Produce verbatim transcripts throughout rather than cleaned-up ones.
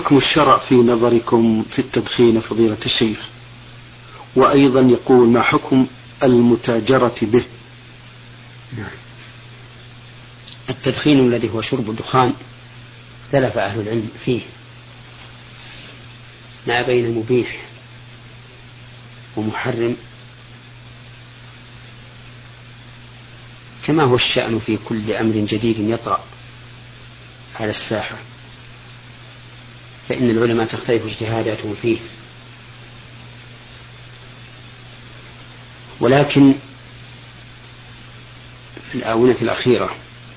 حكم الشرع في نظركم في التدخين فضيلة الشيخ؟ وأيضا يقول ما حكم المتاجرة به؟ التدخين الذي هو شرب الدخان اختلف أهل العلم فيه ما بين مبيح ومحرم، كما هو الشأن في كل أمر جديد يطرأ على الساحة، فإن العلماء تختلف اجتهاداتهم فيه. ولكن في الآونة الأخيرة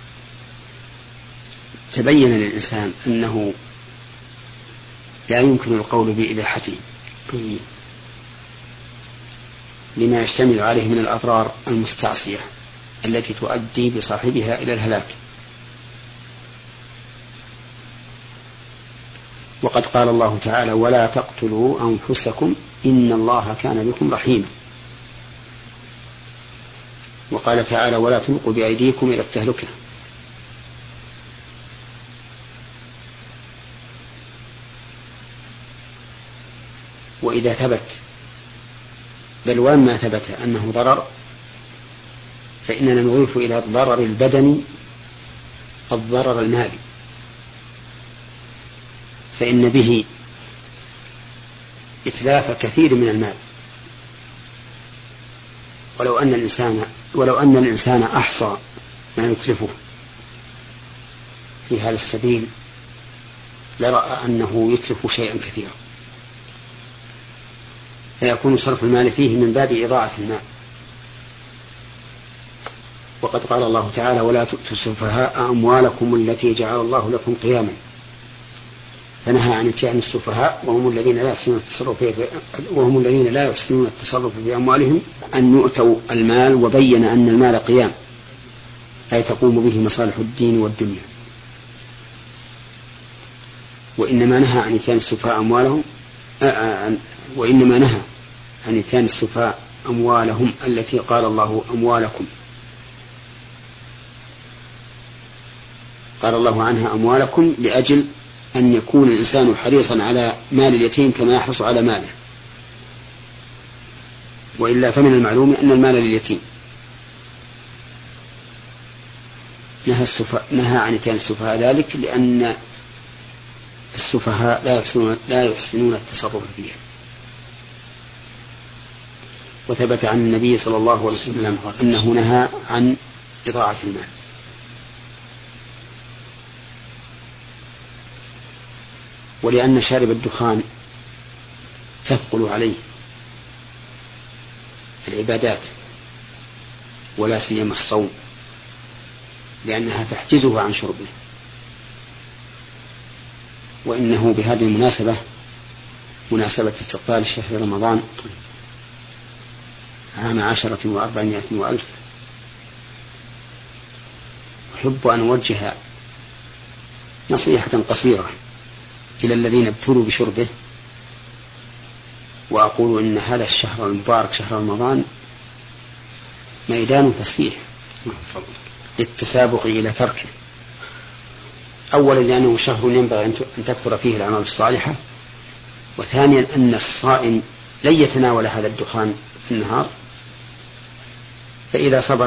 تبين للإنسان أنه لا يمكن القول بإباحته لما يشتمل عليه من الأضرار المستعصية التي تؤدي بصاحبها إلى الهلاك. وقد قال الله تعالى ولا تقتلوا أنفسكم إن الله كان بكم رحيما، وقال تعالى ولا تلقوا بأيديكم إلى التهلكة. وإذا ثبت بل وما ثبت أنه ضرر فإننا نضيف إلى الضرر البدني الضرر المالي، فإن به إتلاف كثير من المال. ولو أن الإنسان ولو أن الإنسان أحصى ما يتلفه في هذا السبيل لرأى أنه يتلف شيئا كثيرا، فيكون صرف المال فيه من باب إضاعة المال. وقد قال الله تعالى ولا تؤتوا السفهاء أموالكم التي جعل الله لكم قياما، فنهى عن اتيان السفهاء وهم الذين لا يحسنون التصرف في وهم الذين لا يحسنون التصرف في أموالهم أن يؤتوا المال، وبين أن المال قيام أي تقوم به مصالح الدين والدنيا. وإنما نهى عن اتيان السفهاء أموالهم وإنما نهى عن اتيان السفهاء أموالهم التي قال الله أموالكم، قال الله عنها أموالكم لأجل أن يكون الإنسان حريصا على مال اليتيم كما يحرص على ماله، وإلا فمن المعلوم أن المال لليتيم. نهى, نهى عن اتيان السفهاء ذلك لأن السفهاء لا يحسنون, لا يحسنون التصرف فيها. وثبت عن النبي صلى الله عليه وسلم أنه نهى عن إضاعة المال. ولأن شارب الدخان تثقل عليه العبادات ولا سيما الصوم، لأنها تحجزه عن شربه. وإنه بهذه المناسبة مناسبة استقبال شهر رمضان عام عشرة وأربعمائة وألف أحب أن أوجه نصيحة قصيرة إلى الذين ابتلوا بشربه، وأقول إن هذا الشهر المبارك شهر رمضان ميدان فسيح للتسابق إلى تركه. أولا لأنه شهر ينبغي أن تكثر فيه الأعمال الصالحة، وثانيا أن الصائم لن يتناول هذا الدخان في النهار، فإذا صبر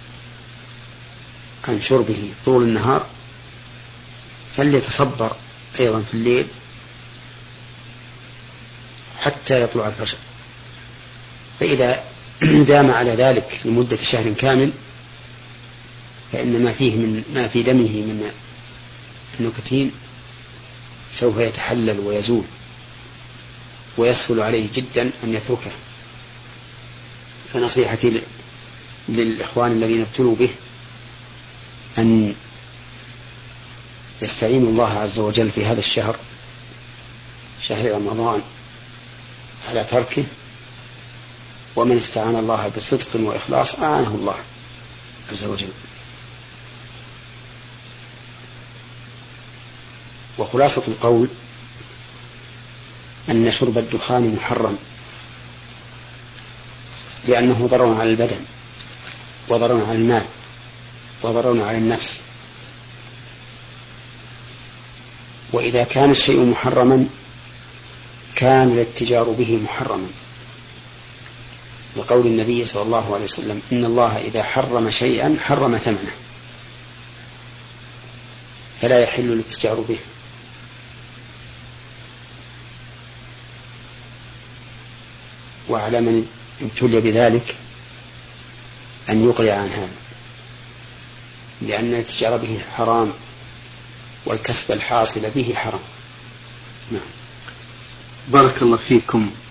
عن شربه طول النهار فليتصبر أيضا في الليل حتى يطلع الفجر. فإذا دام على ذلك لمدة شهر كامل فإن ما فيه من ما في دمه من النكتين سوف يتحلل ويزول، ويسهل عليه جدا أن يتركه. فنصيحتي للإخوان الذين ابتلوا به أن يستعينوا الله عز وجل في هذا الشهر شهر رمضان على تركه، ومن استعان الله بصدق وإخلاص أعانه الله عز وجل. وخلاصة القول أن شرب الدخان محرم لأنه ضرر على البدن وضرر على المال وضرر على النفس، وإذا كان الشيء محرما كان الاتجار به محرما، لقول النبي صلى الله عليه وسلم إن الله إذا حرم شيئا حرم ثمنه، فلا يحل الاتجار به. وعلى من ابتلي بذلك أن يقلع عن هذا، لأن الاتجار به حرام والكسب الحاصل به حرام. نعم. بارك الله فيكم.